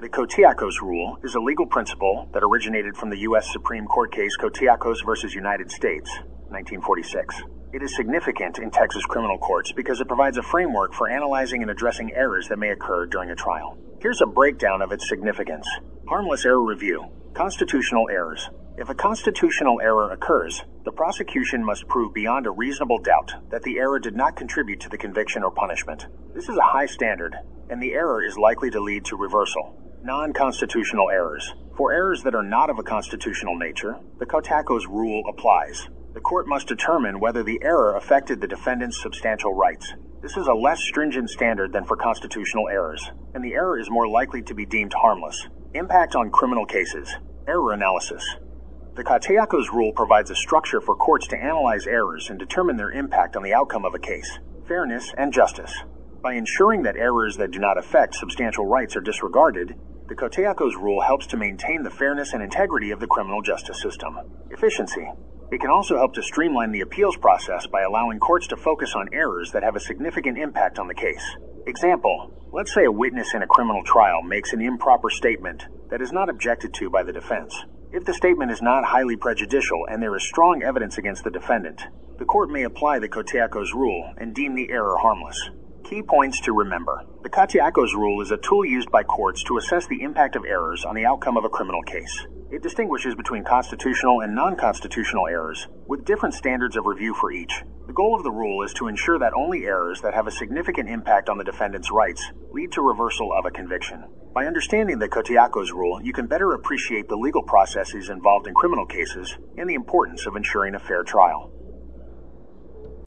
The Kotiakos Rule is a legal principle that originated from the U.S. Supreme Court case Kotiakos v. United States, 1946. It is significant in Texas criminal courts because it provides a framework for analyzing and addressing errors that may occur during a trial. Here's a breakdown of its significance. Harmless error review. Constitutional errors. If a constitutional error occurs, the prosecution must prove beyond a reasonable doubt that the error did not contribute to the conviction or punishment. This is a high standard, and the error is likely to lead to reversal. Non-constitutional errors. For errors that are not of a constitutional nature, the Kotiakos Rule applies. The court must determine whether the error affected the defendant's substantial rights. This is a less stringent standard than for constitutional errors, and the error is more likely to be deemed harmless. Impact on criminal cases. Error analysis. The Kotiakos Rule provides a structure for courts to analyze errors and determine their impact on the outcome of a case. Fairness and justice. By ensuring that errors that do not affect substantial rights are disregarded, the Kotiakos Rule helps to maintain the fairness and integrity of the criminal justice system. Efficiency. It can also help to streamline the appeals process by allowing courts to focus on errors that have a significant impact on the case. Example, let's say a witness in a criminal trial makes an improper statement that is not objected to by the defense. If the statement is not highly prejudicial and there is strong evidence against the defendant, the court may apply the Kotiakos Rule and deem the error harmless. Key points to remember. The Kotiakos Rule is a tool used by courts to assess the impact of errors on the outcome of a criminal case. It distinguishes between constitutional and non-constitutional errors, with different standards of review for each. The goal of the rule is to ensure that only errors that have a significant impact on the defendant's rights lead to reversal of a conviction. By understanding the Kotiakos Rule, you can better appreciate the legal processes involved in criminal cases and the importance of ensuring a fair trial.